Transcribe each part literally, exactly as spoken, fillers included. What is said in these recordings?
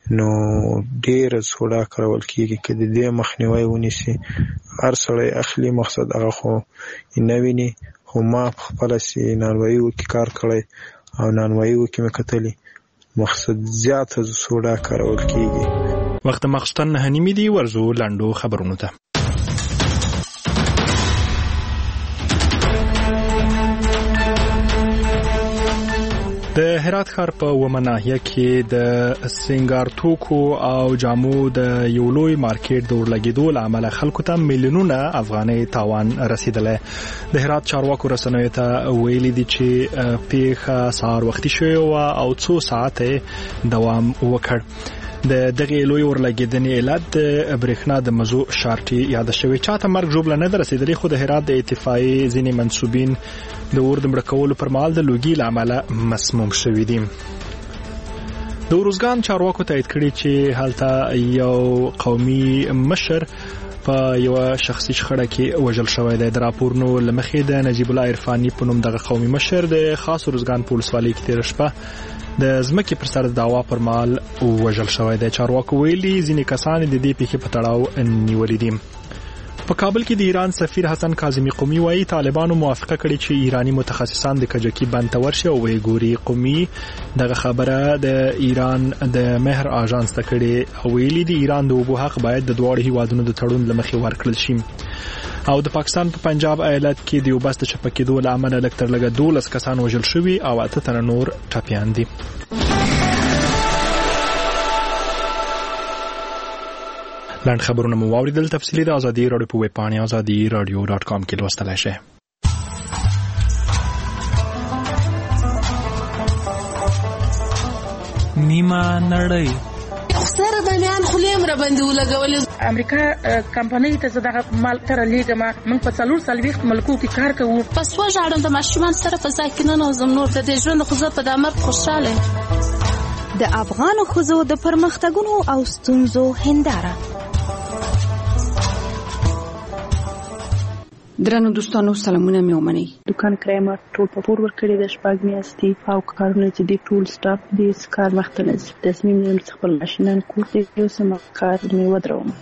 نو ډېره سوډا کارول کېږي. که د دې مخنیوی ونیسي، هر سړی اخلي، مقصد هغه خو نه ویني. خو ما په خپله سي نانواییو کې کار کړی او نانواییو کې مې کتلي، مقصد زیاته سوډا کارول کېږي. وخت ماخوستن نهه نیمې دي. ورځو لنډو خبرونو ته. د هرات ښار په اومه ناحیه کې د سنگار توکو او جامو د یو لوی مارکیټ د ورلګېدو له امله خلکو ته میلیونونه افغانۍ تاوان رسیدلی. د هرات چارواکو رسنیو ته ویلي دي چې پیښه سهار وختي شوې وه او څو ساعته دوام وکړ. د دغه لوی ورلګېدنې علت د برېښنا د مزو شارټي یاد شوی. چاته مرګ ژوبله نه ده رسېدلې، خو د هرات د اتفاقیې ځینې منسوبین د اور د مړه کولو پر مهال د لوګي له امله مسموم شوي دي. د اروزګان چارواکو تایید کړي چې هلته یو قومي مشر په یو شخصي شخړه کې وژل شوی دی. د راپورونو له مخې د نجیب الله عرفاني په نوم دغه قومي مشر د خاص اروزګان په ولسوالۍ کې تېره شپه د ځمکې پر سر د دعوا پر مهال وژل شوی دی. چارواکو ویلي ځینې کسان د دې پیښې په تړاو نیولي دي. په کابل کې د ایران سفیر حسن کاظمی قومي وایي طالبانو موافقه کړې چې ایرانی متخصصان د کجکي بند ته ورشي او وګوري. قومي دغه خبره د ایران د مهر آژانس ته کړې او ویلي د ایران د اوبو حق باید د دواړو هیوادونو د تړون له مخې ورکړل شي. او د پاکستان په پا پنجاب ایالت کې د یو بس د چپه کېدو له امله لږ تر لږه دولس کسان وژل شوي او اته تنه نور ټپیان دي. لاند خبرونه مو واوریدل. تفصیلی د ازادي رادیو په ویب پاڼه ازادي رادیو ډاټ کام کې لوستلای شئ. نیمه نړۍ سره باندې خلیم را باندې ولګول. امریکا کمپنۍ ته زداغه مال تر لیګما من په څلور سلويخت ملکو کې کار کوو. پس وژاړم د ماشومان سره په ځای کې نه نوزم نور د دې ژوند خو زه په دامه خوشاله. د افغان خوځو د پرمختګونو او ستونزو هنداره. درنو دوستانو سلامونه مې ومنئ. دکان کرایه ما ټول په پور ورکړی د شپږ میاشتې او کارونه چې دی ټول سټاف دې کار مخته نه ځي. تصمیم نیولم چې خپل ماشینان کور ته یوسم کار مې ودروم.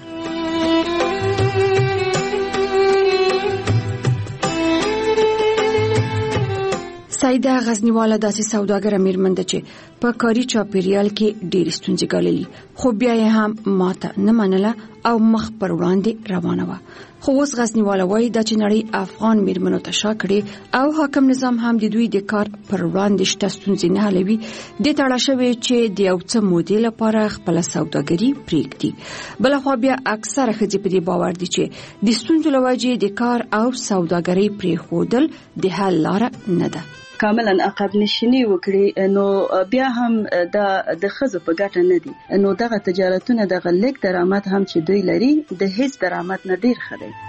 سایده غزنیواله داسې سوداګره میرمن ده چې په کاري چاپیریال کې ډېرې ستونزې ګاللي، خو بیا یې هم ماته نه منله او مخ پر وړاندې روانه وه. خو اوس غزنیواله وایي دا چې نړۍ افغان میرمنو ته شا کړې او حاکم نظام هم د دوی د کار پر وړاندې شته ستونزې نه حلوي. دې ته اړه شوې چې د یو څه مودې لپاره خپله سوداګري پرېږدي. بلخوا بیا اکثره ښځې په دې باور دي چې د ستونزو له وجې د کار او سوداګرۍ پرېښودل د حل لاره نه ده. کاملا عقب نشینی وکړي نو بیا هم دا د ښځو په ګټه نه دي. نو دغه تجارتونه دغه لیک درآمد هم چې دوی لري د هیڅ درآمد نه ډیر ښه دی.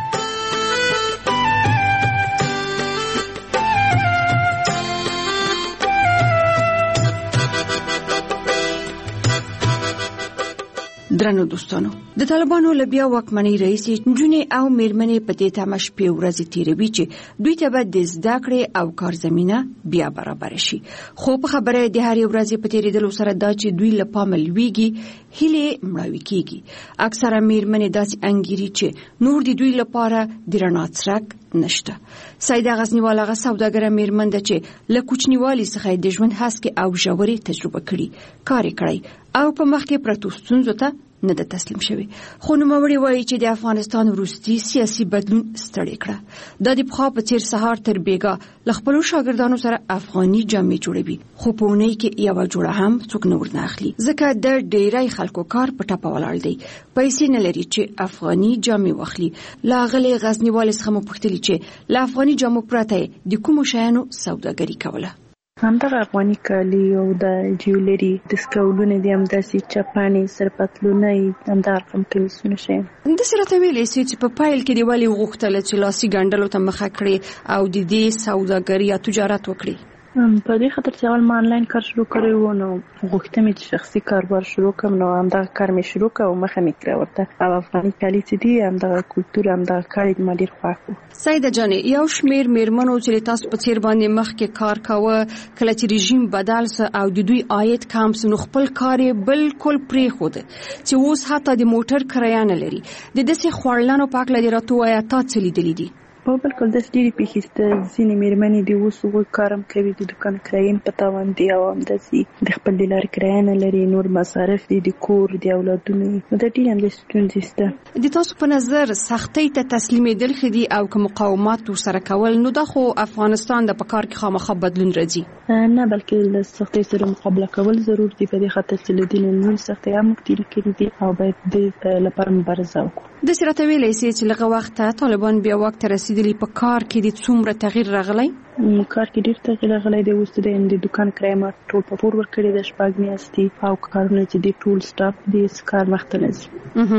درنو دوستانو، د طالبانو له بیا واکمنۍ راهیسې نجونې او میرمنې په دې تمه شپې ورځې تېروي چې دوی ته به د زده کړې او کار زمینه بیا برابره شي. خو په خبره د هرې ورځې په تېرېدلو سره دا چې دوی له پامه لویږي، هیلې مړاوې کېږي. اکثره میرمنې داسې انګیري چې نور د دوی لپاره د رڼا څرک نشته. سایده غزنیواله هغه سوداګره میرمن ده چې له کوچنیوالي څخه د ژوند هسکې او ژورې تجربه کړي، کار یې کړی او په مخ کې پرتو ستونزو ته نه ده تسلیم شوی. خو نوموړي وایي چې د افغانستان وروستي سیاسي بدلون ستړی کړه. دا د پخوا په څېر سهار تر بیګا له خپلو شاګردانو سره افغاني جامې جوړوي، خو په اونۍ کې یوه جوړه هم څوک نه ورنه اخلي، ځکه د ډېری خلکو کار په ټپه ولاړ دی. پیسې نه لري چې افغاني جامې واخلي. له هغلې غزنیوالې څخه مو پوښتلي چې له افغاني جامو پرته د کومو شیانو سوداګري کوله. همدغه افغاني کالي او د جیولري د سکولونه دي، همداسې چپانې، سرپتلونه، همدغه رقم کمیسونه شیان. همداسې راته ویلی سي چې په پیل کې دې ولې وغوښتله چې لاسي ګنډلو ته مخه کړې او د دې سوداګري یا تجارت وکړې؟ په دې خاطر چې اول ما انلاین کار شروع کړی و نو غوښتم چې شخصي کاروبار شروع کړم نو همدغه کار مې شروع کړ او مخه مې کړه ورته او افغاني کالي چې دي همدغه کلتور همدغه کار ما ډېر خوښ و. سیده جانې یو شمېر میرمنو چې تاسو په څیر باندې مخکې کار کاوه کله چې رژیم بدل سه او د دوی عاید کم سه نو خپل کار یې بالکل پرېښود چې اوس حتی د موټر کرایه نه لري. د داسې خوړلنو په هکله دې راته ووایه تا څه لیدلي دي؟ په بالکل داسې ډېرې پېښې شته. ځینې مېرمنې دي اوس هغوی کار هم کوي د دوکان کرایه هم په تاوان دي او همداسې د خپل د لارې کرایه نه لري نور مصارف دي د کور د اولادونو نو دا ډېرې همداسې ستونزې شته. د تاسو په نظر سختۍ ته تسلیمېدل ښه دي او که مقاومت ورسره کول نو دا خو افغانستان د په کار کې خامخا بدلون راځي؟ نه بلکې له سختۍ سره مقابله کول ضرور دي په دې خاطر چې له دې نه نورې سختۍ هم موږ تېرې کړي دي او باید دې لپاره مبارزه وکړو. داسې راته ویلی سې چې لږه وخته طالبان بیا واک ته رسېدلي په کار کې د څومره تغییر راغلی؟ کار کې ډېر تغییر راغلی دی. اوس د دوکان کرایه ما ټول په پور ورکړې ده شپږ میاشتې او کارونه چې دي ټول سټاپ دي کار مخته نه ځي.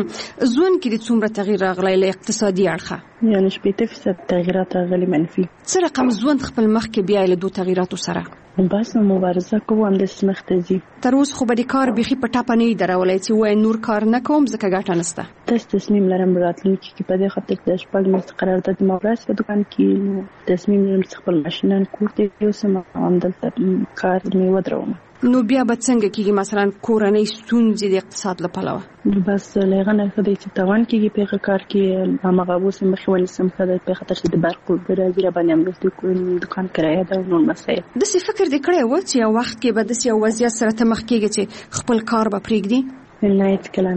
ژوند کې د څومره تغییر راغلی له اقتصادي اړخه؟ یعنې شپېته فیصد تغییرات راغلي منفي. څه رقم ژوند خپل مخکې بیا له دو تغییراتو سره؟ بس نو مبارزه کوو همداسې مخته ځي. تر اوس خو به د کار بیخي په ټاپه نه یې درولی چې وایي نور کار نه کوم ځکه ګټه نشته. داسې تصمیم لرم راتلونکي کې په دې خاطر چې د شپږ میاشتې قرارداد ما وراسي په دوکان کې نو تصمیم لرم چې خپل ماشینان کور ته یوسم او همدلته کار مې ودروم. نو بیا به څنګه کېږي مثلا کورنۍ ستونزې د اقتصاد له پلوه؟ بس له هغه نه ښه دی چې تاوان کېږي په هغه کار کې هماغه اوس یې مخې ونیسم ښه دی په خاطر چې د برقو راځي راباندې همدلته دوکان کرایه ده او نور مسایل. داسې فکر دې کړی و چې یو وخت کې به داسې یو وضعیت سره ته مخ کېږي چې خپل کار به پرېږدي؟ نه هېڅکله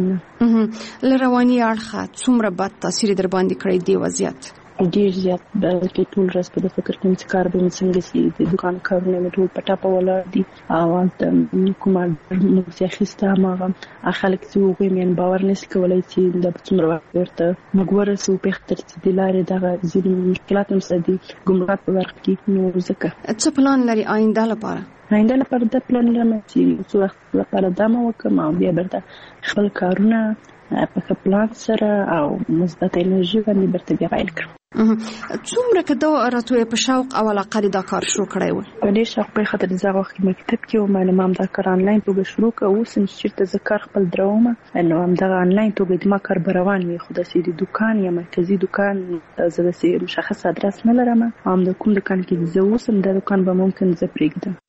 نه. له رواني اړخه څومره بد تاثیر در باندې کړی دې وضعیت؟ ډېر زیات بلکې ټول ورځ په دې فکر کوم چې کار به مې څنګه شي. د دوکان کارونه مې ټول په ټاپه ولاړ دي او هلته کومه موږ چې اخیسته هماغه خلک چې هغوی مې باور نشي کولی چې دا به څومره وخت ورته موږ ورسو په خاطر چې د لارې دغه ځینې مشکلات هم شته دي ګمرک په برخه کې نو ځکه. څه پلان لري آینده لپاره؟ آینده لپاره دا پلان لرم چې څو وخت لپاره دا مه وکړم او بیا بیرته خپل کارونه په ښه پلان سره او مثبت انرژي باندې بیرته بیا پیل کړم. څومره که دا راته په شوق او علاقه دې دا کار شروع کړی و؟ په ډېر شوق په خاطر چې هغه وخت کې مکتب کې وم نو ما همدا کار آنلاین توګه شروع کړ. اوس هم چې چېرته زه کار خپل درومه نو همدغه آنلاین توګه زما کار به روان وي خو داسې د دوکان یا مرکزي دوکان زه داسې مشخص ادرس نه لرم او هم د کوم دوکان کې زه اوسم دا دوکان به ممکن زه پرېږدم.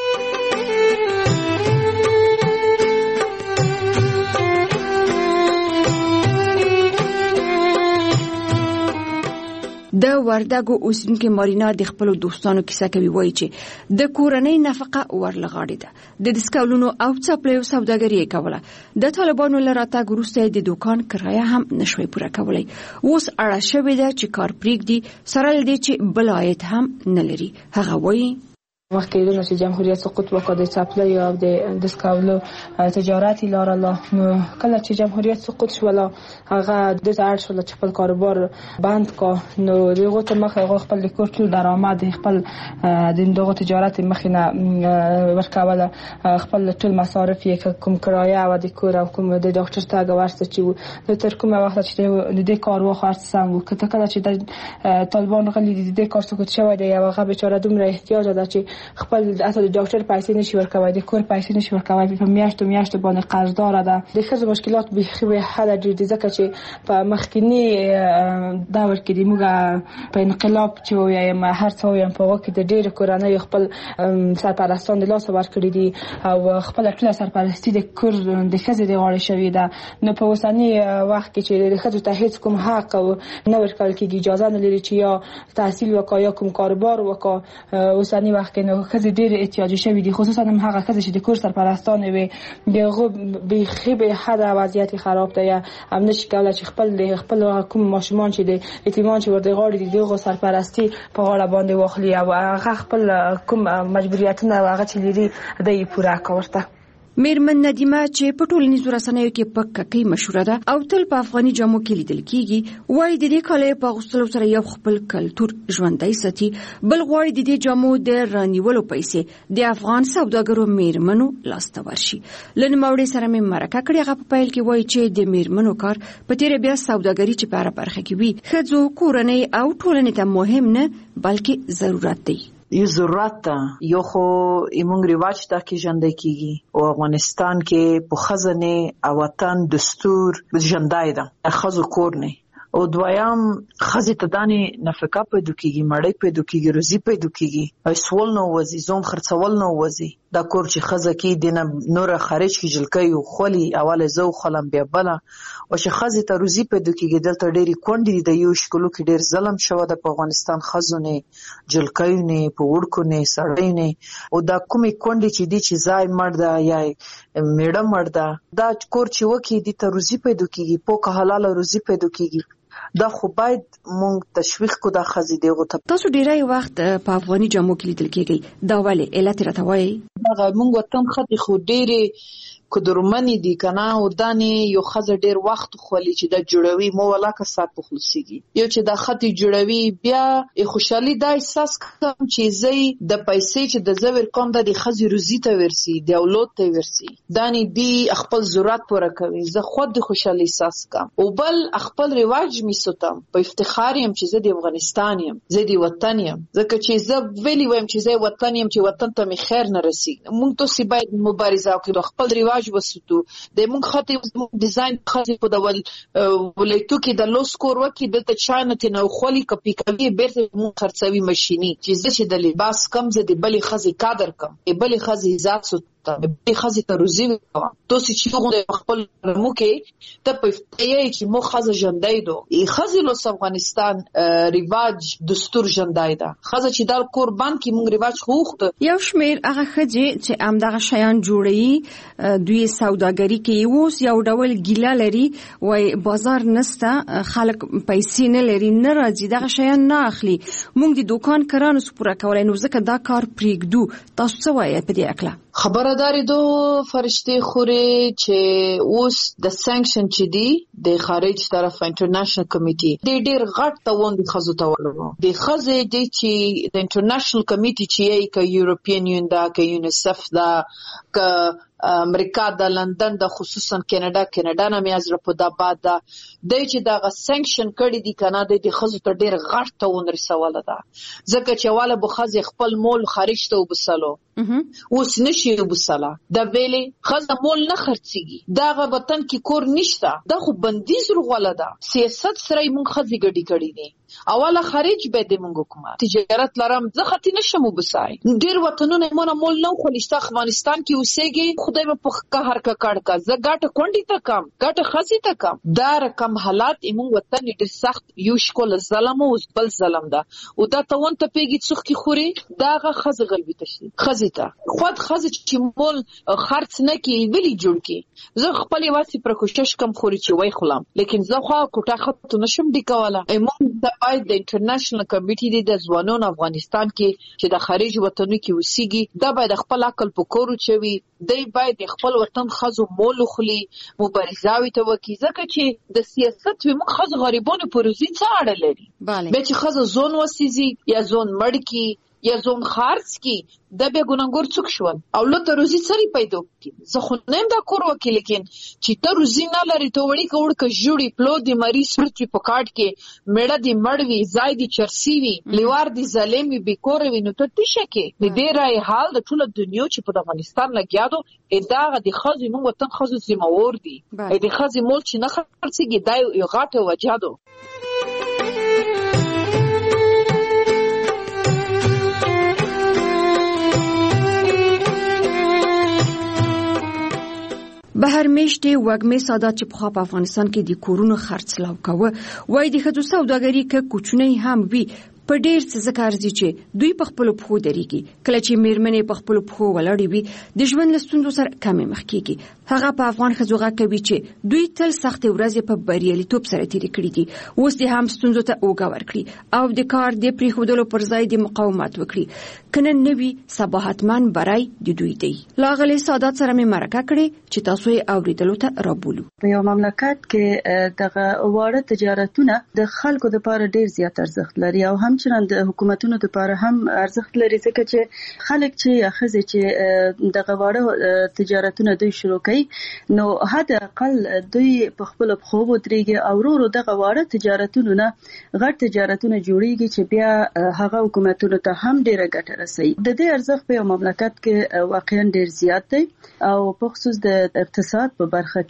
د وردګو اوسیدونکې مارینا د خپلو دوستانو کیسه کوي وایي چې د کورنۍ نفقه ورلغاړې ده د ډسکاولونو او څپلیو سوداګري یې کوله. د طالبانو له راتګ وروسته د دوکان کرایه هم نشوی پوره کولی. اوس اړه شوې ده چې کار پرېږدي سره له دې چې بل عاید هم نه لري. هغه وایي وقتی دونه چې جمهوریت سقوط وکړ د چپلی او د دسکاولو تجارت لاره لا کله چې جمهوریت سقوط شول هغه د اړ شول چې خپل کاروبار بند کا نو دغه ته مخ هغه خپل کور ټول درآمد خپل د دغه تجارت مخینه ورکوله خپل ټول مصارف یې کوم کرایه او د کور او کوم د ډاکټر ته ورسته چې د تر کومه وخت چې د دې کار وخت څنګه کته کله چې د طالبان غلي د دې کار سقوط شوی دی هغه بیچاره دومره احتیاج ده چې خپل اته د ډاکټر پیسې نشي ورکوي د کور پیسې نشي ورکوي په میاشتو میاشتو باندې قرضدار ده. د ښځو مشکلات به به حل ډېر ځکه چې په مخکینی دور کې د موږ په انقلاب چې وایم هر څو یم په وخت د ډېر کورنۍ خپل سرپرستان د لاس ورکړي دي او خپل ټول سرپرستی د کور د ښځې د غاړې شوی ده. نو په اوسنی وخت کې چې د ښځو ته هیڅ کوم حق او نه ورکول کېږي اجازه نه لري چې یا تحصیل وکړي یا کوم کاروبار وکړي. اوسنی وخت کې نو ښځې ډېرې احتیاجي شوي دي خصوصا هم هغه ښځې چې د کور سرپرستانې وي د هغو بیخي به حده وضعیت خراب دی هم نشي کولی چې خپل د خپل کوم ماشومان چې د یتیمان چې ورته غاړې دي دغه سرپرستی په غاړه باندې واخلي او هغه خپل کوم مجبوریتونه هغه چې لري د یې پوره کړي. میرمن ندیمه چې په ټولنیزو رسنیو کې په ککۍ مشهوره ده او تل په افغاني جامو کې لیدل کیږي وایي د دې کالۍ په اغوستلو سره یو خپل کلتور ژوندی ساتي بل غواړي د دې جامو د رانیولو پیسې د افغان سوداګرو میرمنو لاسته ورشي. له نوموړې سره مې مرکه کړې هغه په پیل کې وایي چې د میرمنو کار په تېره بیا سوداګري چې په هره برخه کې وي ښځو کورنۍ او ټولنې ته مهم نه بلکې ضرورت دی. یو ضرورت ده، یو خو ایمونږ رواج ته کې ژوندی کیږي او افغانستان کې په خزنه او وطن دستور ژوندی ده، خزو کور نه او دویم خزي ته دانې نفقه پیدا کیږي، مړی پیدا کیږي، روزي پیدا کیږي، او سوال نو وځي، زوم خرڅول نو وځي. دا کور چې خزه کې دینه نور خارج کې جلکې او خولي اوله زو خلم بیا بلا او چې خزي ته روزي پیدا کیږي. دلته ډېری کونډې د یو شکلو کې ډېر ظلم شوه د افغانستان خزونه، جلکې نه په وړکو نه سړې نه، او دا کومې کونډې چې دي چې ځای مرده یا میړه مرده، دا کور چې وکی دي ته روزي پیدا کیږي، پوکه حلاله روزي پیدا کیږي. دا خو باید مونږ تشویق کو دا خزي دیغه ته. تاسو ډیری وخت په افغاني جامو کې لیدل کېږي، دا ولې علت راته وایي؟ دا مونږ وطن خدي خو ډېری کدرمنی دی کنه او دانې یو خزه ډیر وخت خولي چې د جوړوي مو ولاکه سات په خلصيږي. یو چې د خطي جوړوي بیا خوشحالي دا احساس کوم چې زی د پیسې چې د زور کوم د خزي روزي ته ورسي، د اولاد ته ورسي، دانې دی خپل ضرورت پوره کوي، زه خود د خوشحالي احساس کوم. او بل خپل رواج می ستم په افتخار يم چې زه د افغانستان يم، زه د وطن يم، ځکه چې زه ویلی وایم چې زه وطن يم، چې وطن ته می خیر نه رسي. مونږ ته سی باید مبارزه وکړو، خپل رواج وسوتو. د مونږ خاطر ډیزاین خاطر په ډول ولایتو کې د لوس کور وکي د چانه نه خولي کپی کوي بیرته مونږ خرڅوي ماشيني چې زه چې د لباس کم زه د بلې خزي قدر کم، بلې خزي ذات سوت به خزي ته روزي وکړه. تو چې موږ خپل مو کې ته په فتیې چې مو خزه ژوندۍ دو ای خزي له افغانستان رواج دستور ژوندۍ ده. خزه چې د قربان کې موږ رواج خوخته یو شمیر هغه خزي چې ام دغه شیان جوړي دوی سوداګری کې اوس یو ډول ګیله لري وای بازار نسته، خلک پیسې نه لري، نه راځي دغه شیان نه اخلي، موږ د دکان کرانو سپوره کولای نو ځکه دا کار پریږدو. تاسو څه وایي په دې اړه؟ خبرداري دو فرشتي خوري چې اوس د سانکشن چې دی د خارج طرف انټرنیشنل کمیټي د ډېر غټ توان د خزو تولو د خزه د چې د انټرنیشنل کمیټي چې ک یورپین یون دا ک یونیسف دا ک امریکا د لندن د خصوصا کینیډا کینیډا نه میازره په داباد دا د چې دا سانکشن کړي دي کنه د خزو ته ډېر غټ توان رسوله ده، ځکه چې والا بخزه خپل مول خارج ته وبسلو اوس نشي وبسلا د ویلې خزه مول نه خرڅيږي، دا وطن کې کور نشته، دا خو بندیز رغواله ده. سیاست سره موږ خزي ګډي کړي دي، اوله خارج به د موږ حکومت تجارت لرم زه ختی نشم وبسای. ډیر وطنونه مونږ مول نه خلیشته افغانستان کې اوسېږي، خدای په قهر کا کړ کا زه ګټه کونډي ته کم ګټه خزي ته کم. دا رقم حالات موږ وطن ډیر سخت یو شکل ظلم او بل ظلم ده او دا توان ته پیږي څوک کی خوري داغه خزه غلبي تشي خزي خود خزه چې مول خرڅ نه کی ویلی جوړ کی. زه خپل واسي پر کوشش کم خوري چې وای خلم، لیکن زه خو کوټه خط نشم دی کوله. ایمون د باید د انټرنیشنل کمیټي د ځوانانو افغانستان کې چې د خارج وطنو کې وسیږي دا باید خپل عقل په کورو چوي، دی باید خپل وطن خزو مول خلی مبارزاوي ته وکي، ځکه چې د سیاست و مخ خزو غریبانو پروزي څه اړه لري. به چې خزو زون وسیزي یا زون مړ کی یا زون خارج کی د به ګونګور څوک شول او لته روزي سری پیدا کی. زه خو نیم دا کور وکیل، لیکن چې ته روزي نه لري ته وړي کوړ ک جوړي پلو دی مری سپرچ په کاټ کې میړه دی مړوي زای دی چرسی وی لیوار دی ظالمي بیکور وی نو ته تشه کې د دې راي حال د ټول دنیا چې په افغانستان لګیادو ادعا د خزي موږ وطن خزو سیمه ور دي د خزي مول چې نه خرڅيږي دای یو غاټه وجادو. بهر میشتي وګمې ساده چې په خاپ افغانستان کې د کورونو خرڅلاو کوي وای د خځو سوداګری کې کوچنی هم وی په ډیر څه ذکر دي چې دوی په خپل پخو دريږي، کله چې میرمنې په خپل پخو ولاړې وي د ژوند لستوندو سره کمې مخ کیږي. هغه په افغان خځو غا کوي چې دوی تل سخت ورځې په بریالیتوب سره تیرې کړې دي، اوس د هم ستوندو ته اوګه ورکړي او د کار د پریښودلو پر ځای د مقاومت وکړي، کنه نوي صباحتمن برای د دوی دی. لاغلي سادات سره مې مرکه کړې چې تاسو یې اوریدلو ته رابولو. په یو مملکت کې دغه واړه تجارتونه د خلکو لپاره ډیر زیات ارزښت لري او هم همچنان د حکومتونو لپاره هم ارزښت لري ځکه چې خلک چې خزه چې د غواړه تجارتونه دوی شروع کړي نو حد اقل دوی په خپل خو ودرېږي او ورو ورو د غواړه تجارتونو نه غټ تجارتونه جوړيږي چې بیا هغه حکومتونو ته هم ډیره ګټه رسوي. د دې ارزښت په مملکت کې واقعا ډیر زیات دی او په خصوص د اقتصاد په برخه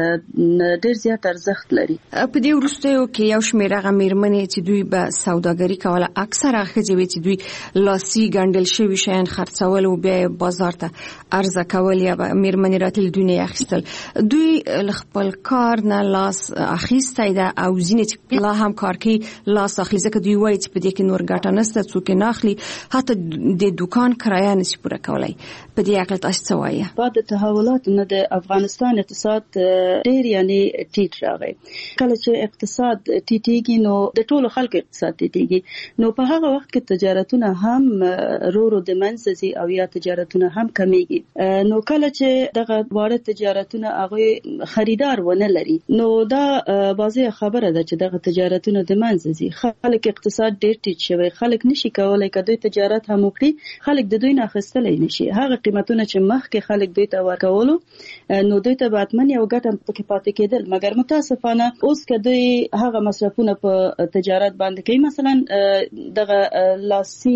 کې ډیر زیات ارزښت لري. په دې وروستیو کې یو شمېر هغه میرمنې چې دوی به سوداګري کوله اکثره ښځې چې دوی لاسي ګنډل شوي شیان خرڅول او بیا بازار ته عرضه کول یا میرمنې راتل دنیا اخیستل دوی خپل کار نه لاس اخیستی ده او ځینې چې لا هم کار کوي لاس اخلي ځکه دوی وایي چې په دې کې نور ګټه نشته څوک نه اخلي حتی د دکان کرایه نشي پوره کولای. په دې اړه تاسو څه وایي؟ بعد تحولات نه د افغانستان اقتصاد ډیر یعنی ټیټ راغی. کله چې اقتصاد ټیټیږي نو د ټولو خلکو اقتصاد ټیټیږي نو په هغه وخت کې تجارتونه هم رو رو د منځي او یا تجارتونه هم کمیږي. نو کله چې دغه واړه تجارتونه هغه خریدار ونه لري نو دا واضح خبره ده چې دغه تجارتونه د منځي خلک اقتصاد ډیر ټیټ شوی. خلک نشي کولای کدوې تجارت هم وکړي. خلک د دوی نه اخیستلای نشي. هغه قیمتونه چې مخکې خلک دوی ته ورکولو نو دوی ته باتمن یو ګټه پکې پاتې کېدل مګر متاسفانه اوس کدوې هغه مصرفونه په تجارت باندې کوي. مثلا دغه لاسي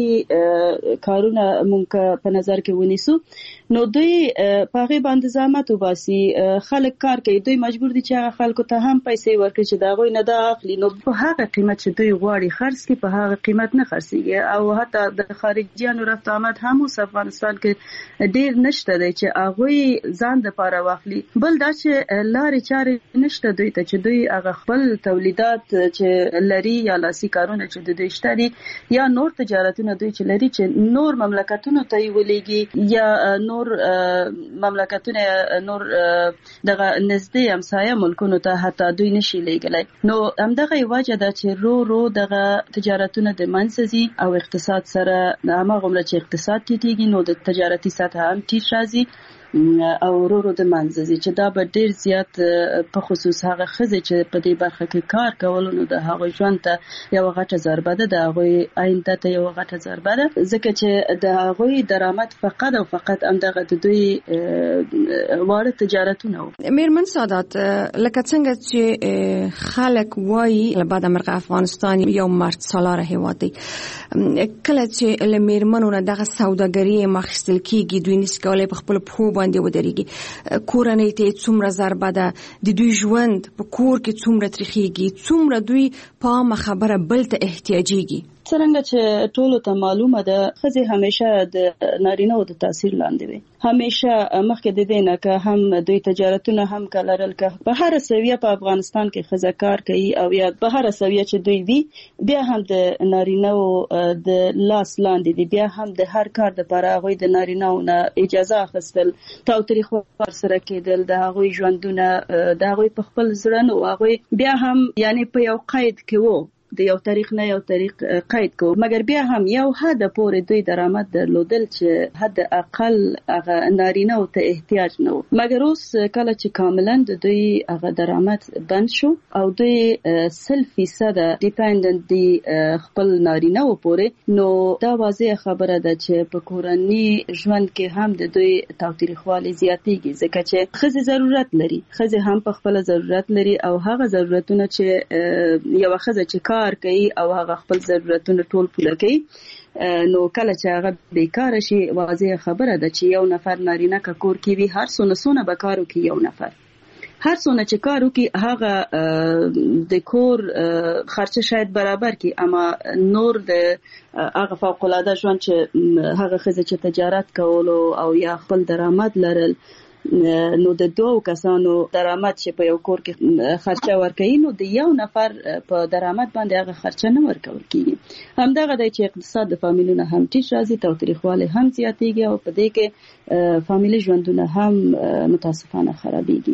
کارونه مونږ په نظر کې ونیسو نو دوی په هغه باندې زحمت وباسي. خلک کار کوي دوی مجبور دي چې هغه خلکو ته هم پیسې ورکړي چې دا غوي نه دا اخلي نو په هغه قیمت چې دوی غواړي خرڅ کوي په هغه قیمت نه خرڅيږي او حتی د خارجيانو رفت آمد هم اوس افغانستان کې ډیر نشته دی چې هغه ځان د پاره واخلي. بل دا چې لارې چارې نشته دوی ته چې دوی هغه خپل تولیدات چې لري یا لاسي کارونه چې د دوی شته دي یا نور تجارتونه دوی چې لري چې نور مملکتونو ته ولېږي یا نور مملکتونه نور دغه نږدې همسایه ملکونو ته حتی دوی نشي لېږلای. نو همدغه وجه ده چې رو رو دغه تجارتونه د منځي او اقتصاد سره هغه عمره چې اقتصاد ټیټیږي نو د تجارتي سطح هم ټیټ راځي او ورو د منځي چې دا به ډیر زیات په خصوص هغه خزه چې په دې برخه کې کار کول نو د هغه ژوند ته یو غټه ضربه ده د هغه آینده ته یو غټه ضربه ده ځکه چې د هغه درآمد فقط او فقط همدغه د دوی واړه تجارتونه. میرمن سادات لکه څنګه چې خلک وایي بعد مرغه افغانستان یو مرد سالار هیواد دی کله چې لمیرمنو دغه سوداګري مخستل کیږي دوی نس کولای په خپل په باندې ودرېږي کورنۍ ته څومره ضربه ده د دوی ژوند په کور کې څومره ترخیږي څومره دوی په خبره بل ته احتیاجيږي. څنګه چې ټولو ته معلومه ده خزه همیشه د نارینه او د تاثیر لاندې وي. همیشه مخکې د دې نه که هم دوی تجارتونه هم کلرل که په هر سویه په افغانستان کې خزه کار کوي او یا په هر سویه چې دوی وي بیا هم د نارینه او د لاس لاندې دي بیا هم د هر کار لپاره غوي د نارینه او نه اجازه اخیستل تاوتریخ ور سره کېدل د هغوی ژوندونه د هغوی په خپل ځړن او هغوی بیا هم یعنی په یو قید کې وو د یو تاریخ نه یو تاریخ قید کو مګر بیا هم یو حد پورې دوی درآمد درلودل چې حد اقل هغه نارینه او ته احتیاج نه مګر اوس کله چې کاملا د دوی هغه درآمد بند شو او دوی سل فیصد ډیپندنت دی خپل نارینه او پورې نو دا واضح خبره ده چې په کورنۍ ژوند کې هم د دوی تاوتریخوالي زیاتېږي ځکه چې خزه ضرورت لري خزه هم په خپل ضرورت لري او هغه ضرورتونه چې یو خزه چې کار کوي او هغه خپل ضرورتونه ټول پوره کوي نو کله چې هغه بیکاره شي واضح خبره ده چې یو نفر نارینه کا کور کې وي هر څونه څونه به کار وکړي یو نفر هر څونه چې کار وکړي هغه د کور خرچه شاید برابر کړي اما نور د هغه فوق العاده ژوند چې هغه خزه چې تجارت کول او یا خپل درآمد لرل نو د دوه کسانو درآمد چې په یو کور کې خرچه ورکړي نو د یو نفر په درآمد باندې هغه خرچه نه ورکول کیږي همدغه د چې اقتصاد د فامیلونو هم ټیټ راځي تاوتریخواله هم زیاتېږي او په دې کې فامیلي ژوندونه هم متاسفانه خرابېږي.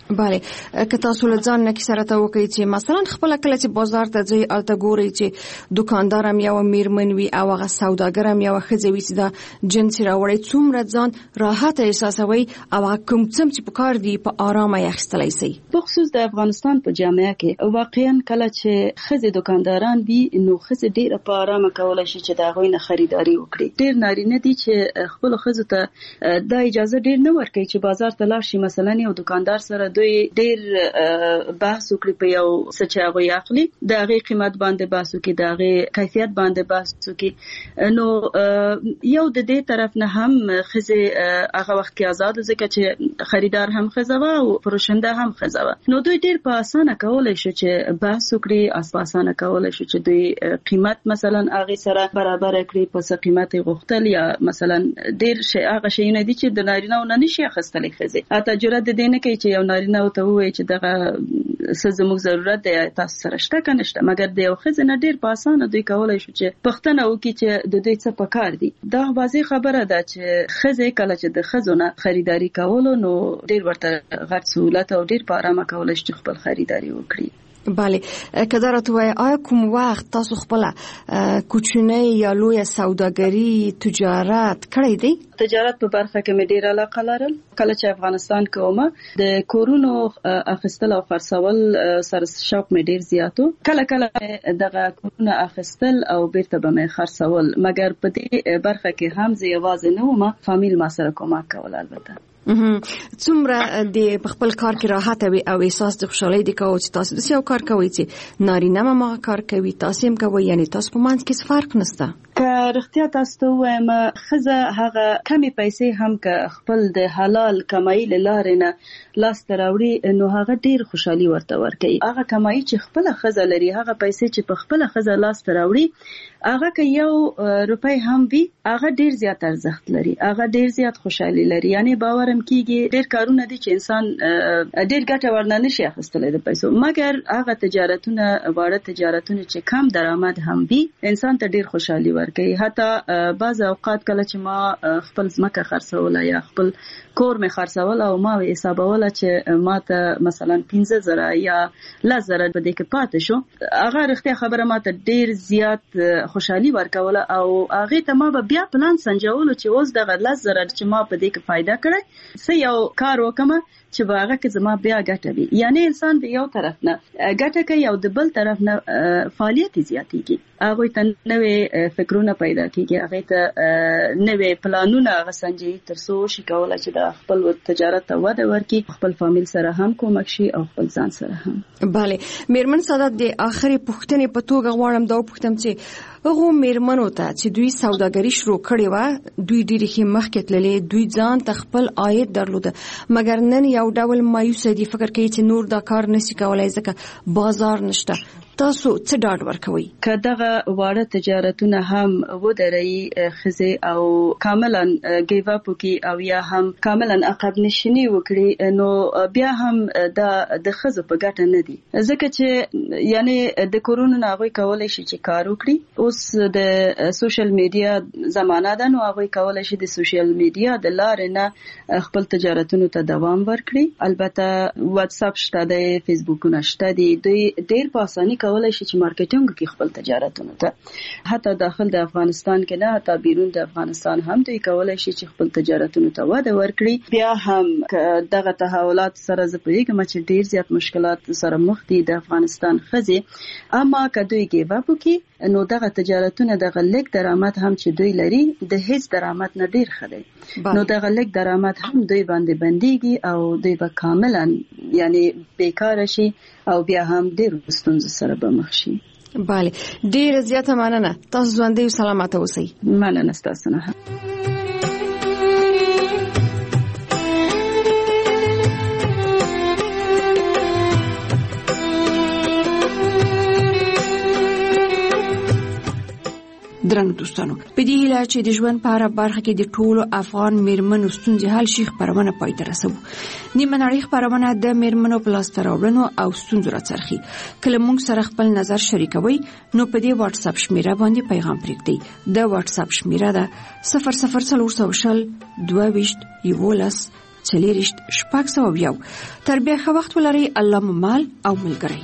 بله که تاسو له ځان نه سره ته وکړئ چې مثلا خپل کله چې بازار ته ځئ الته ګورئ چې دکاندار هم یو میرمن وي او هغه سوداګر هم یو ښځه وي چې دا جنس راوړي څومره ځان راحت احساسوي او کوم څه چې په کار دی په آرامه اخیستلی شي. بخصوص د افغانستان په جامعه کې واقعا کله چې ښځې دکانداران وي نو ښځې ډېره په آرامه کولای شي چې د هغوی نه خریداري وکړي. ډېر نارینه دي چې خپل ښځو ته دا اجازه ډېر نه ورکوي چې بازار ته لاړ شي مثلا یو دکاندار سره دوی ډېر بحث وکړي په یو څه چې هغوی اخلي د هغې قیمت باندې بحث وکړي د هغې کیفیت باندې بحث وکړي. نو یو د دې طرف نه هم ښځې هغه وخت کې آزاد ځکه چې خریدار هم ښځه وه او فروشنده هم ښځه وه نو دوی ډېر په اسانه کولی شو چې بحث وکړي په اسانه کولی شو چې دوی قیمت مثلا هغې سره برابر کړي په څه قیمت یې غوښتل یا مثلا ډېر شی هغه شیونه دي چې د نارینه‌و نه نشي اخیستلی ښځې حتی جرأت د دې نه کوي چې یو نارینه ورته ووایي چې دغه څه زموږ ضرورت دی تاسو سره شته که نشته مګر د یو ښځې نه ډېر په اسانه دوی کولی شو چې پوښتنه وکړي چې د دوی څه په کار دي. دا واضح خبره ده چې ښځې کله چې د ښځو نه خریداري کولو نو ډېر ورته غټ سهولت او ډېر په آرامه کولی شي چې خپل خریداري وکړي. بله که دا راته وایي آیا کوم وخت تاسو خپله کوچنۍ یا لویه سوداګري تجارت کړی دی؟ تجارت په برخه کې مې ډېر علاقه لرل. کله چې افغانستان کې ومه د کورونو اخیستل او خرڅول سره شوق مې ډېر زیات و. کله کله دغه کورونه اخیستل او بیرته به مې خرڅول مګر په دې برخه کې هم زه یوازې نه وم فامیل ما سره کومک کول. البته څومره د خپل کار کې راحت وي او احساس د خوشحالۍ دی کوي چې تاسو د یو کار کوي چې نارینه هم هغه کار کوي تاسو هم کوي یعنی تاسو په منځ کې فرق نشته. که رښتیا تاسو ته وایم ښځه هغه کمې پیسې هم که خپل د حلال کمایي له لارې نه لاسته راوړي نو هغه ډېر خوشحالي ورته ورکوي. هغه کمایي چې خپله ښځه لري هغه پیسې چې په خپله ښځه لاسته راوړي هغه که یو روپۍ هم وي هغه ډېر زیات ارزښت لري هغه ډېر زیات خوشحالي لري. یعنی باور هم کېږي ډېر کارونه دي چې انسان ډېر ګټه ورنه نشي اخیستلی د پیسو مګر هغه تجارتونه واړه تجارتونه چې کم درآمد هم وي انسان ته ډېر خوشحالي ورکوي. حتی بعض اوقات کله چې ما خپل ځمکه خرڅوله یا خپل کور مې خرڅول او ما حسابوله چې ما ته مثلا پنځه زره یا لس زره په دې کې پاتې شو هغه رښتیا خبره ما ته ډېر زیات خوشحالي ورکوله او هغې ته ما به بیا پلان سنجولو چې اوس دغه لس زره چې ما په دې کې فایده کړی څه یو کار وکړم چې په هغه کې زما بیا ګټه وي. یعنی انسان د یو طرف نه ګټه کوي او د بل طرف نه فعالیت زیاتېږي هغوی ته نوې فکرونه پیدا کېږي هغې ته نوې پلانونه هغه سنجوي تر څو شي کولی چې د خپل تجارت ته وده ورکړي خپل فامیل سره هم کومک شي او خپل ځان سره هم. بله میرمن سعادت د آخري پوښتنې په توګه غواړم دا وپوښتم چې هغو میرمنو ته چې دوی سوداګري شروع کړې وه دوی ډېرې ښې مخکې تللې دوی ځان ته خپل عاید درلوده مګر نن یو ډول مایوسه دي فکر کوي چې نور دا کار نشي کولی ځکه بازار نشته. تاسو څه ډاډ ورکوي که دغه واړه تجارتونه هم ودروي ښځې او کاملا ګیو اپ وکړي او یا هم کاملا عقب نشیني وکړي نو بیا هم دا د ښځو په ګټه نه دي ځکه چې یعنی د کورونو نه هغوی کولی شي چې کار وکړي. اوس د سوشل میډیا زمانه ده نو هغوی کولی شي د سوشل میډیا د لارې نه خپل تجارتونو ته دوام ورکړي. البته واتس اپ شته دی فیسبوکونه شته دي دوی ډېر په اساني کولای شي چې مارکیټینګ کې خپل تجارتونه ته حتی داخل د افغانستان کې نه حتی بیرون د افغانستان هم دوی کولای شي چې خپل تجارتونه ته وده ورکړي. بیا هم دغه تحولات سره زه پوهیږم چې ډېر زیات مشکلات سره مخ دي د افغانستان ښځې اما که دوی ګیو اپ وکړي نو دغه تجارتونه دغه لږ درآمد هم چې دوی لري د هیڅ درآمد نه ډېر ښه دی نو دغه لږ درآمد هم دوی باندې بندېږي او دوی به کاملا یعنی بیکاره شي او بیا هم ډېرو ستونزو سره به مخ شي. بله ډېره زیاته مننه تاسو ژوندۍ او سلامته اوسئ. مننه ستاسو نه. درنو دوستانو په دې هیله چې د ژوند په هره برخه کې د ټولو افغان میرمنو ستونزې حل شي خپرونه پای ته رسوو. نیمه نړۍ خپرونه د میرمنو په لاسته راوړنو او ستونزو راڅرخي. کله موږ سره خپل نظر شریکوي نو په دې واتس اپ شمیره باندې پیغام پرېږدئ. د واتس اپ شمیره ده صفر صفر څلور سوه شل دوه ویشت یولس څلېرشت شپږ سوه یو. تر بیا ښه وخت ولرئ. الله مو مال او ملګری.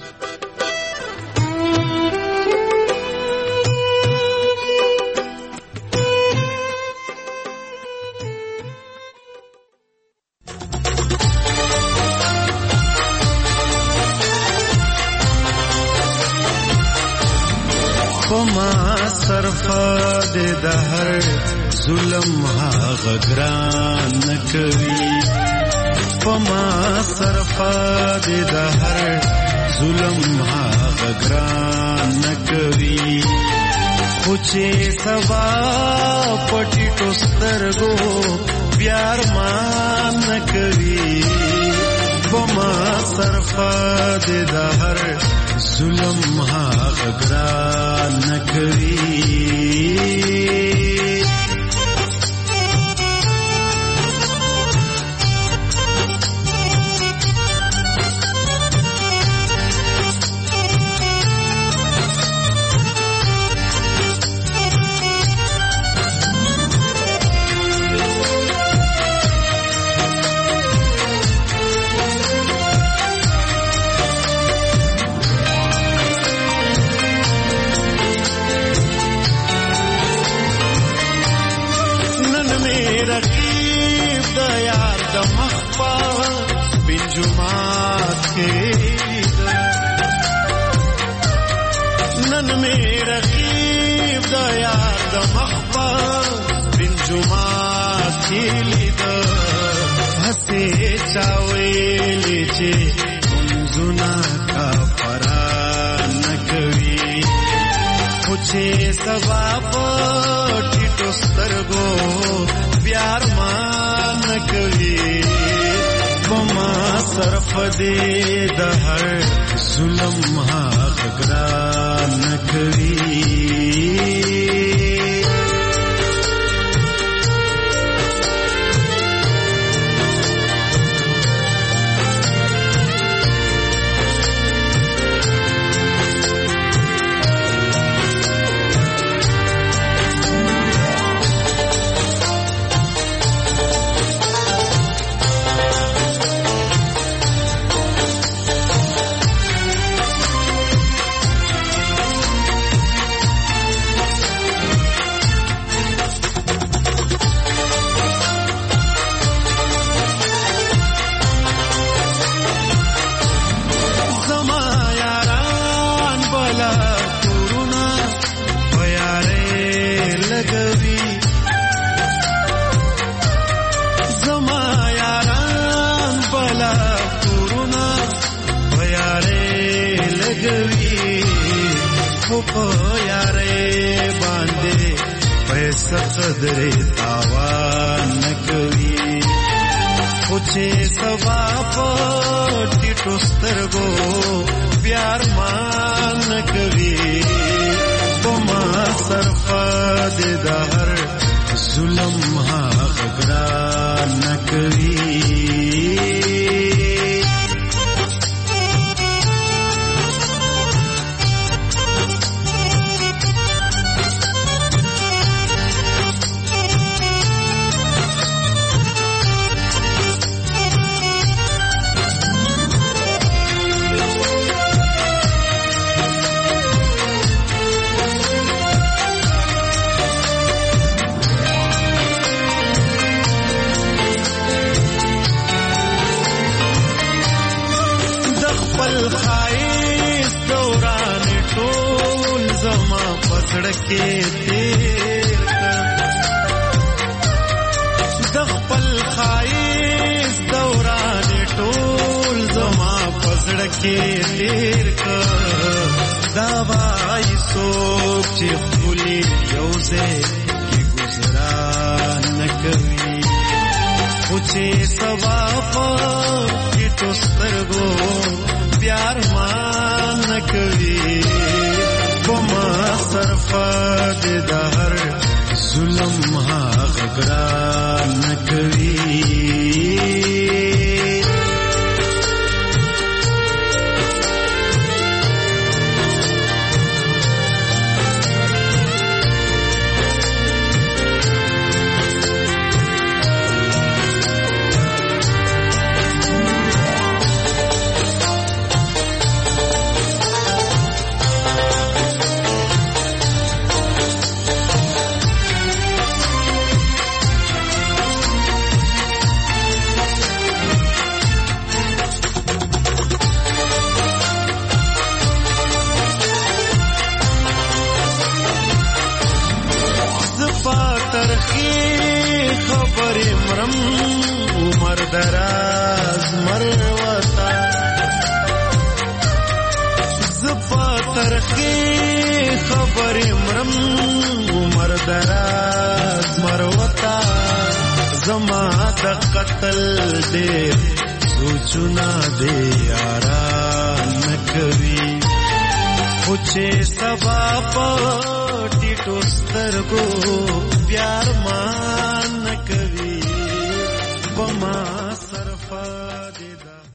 پما صرفا دے دہر ظلم ها غران نکوي پما صرفا دے دہر ظلم ها غران نکوي خوچے سوا پټی ټوسترګو پیار مان نکوي پما صرفا دے دہر ظلم ها غران نکوي नन में रकीब दया दमखबा बिन जुमा खिलिद हसे चावेले चे मुंजुना का फरा नकवी पूछे सवा पटी टोस्तरगो प्यार मान कवी बमा सरफ दे दहर जुलम हा गगरान नकवी सदरे तावान नकवी पूछे सवा पटी टोस्तरगो प्यार मान नकवी बमा सरफा दे दहर जुलम हा गगरान नकवी सड़के तेर दखपल खाइस दौरान टोल जमा पसड़के तेर का दवाई सोच फुली यौसे की गुजरा न कभी पूछे सवा की टोस्तरगो प्यार मान न कभी बमा सरफा दे दहर जुलम हा गगरान नकवी مرم عمر دراز مروتا زپا ترخی خبر مرم عمر دراز مروتا زما د قتل دې سوچنا دې یاران نکوي خو چې سبا پټی ټوسترګو پیار مان نکوي بما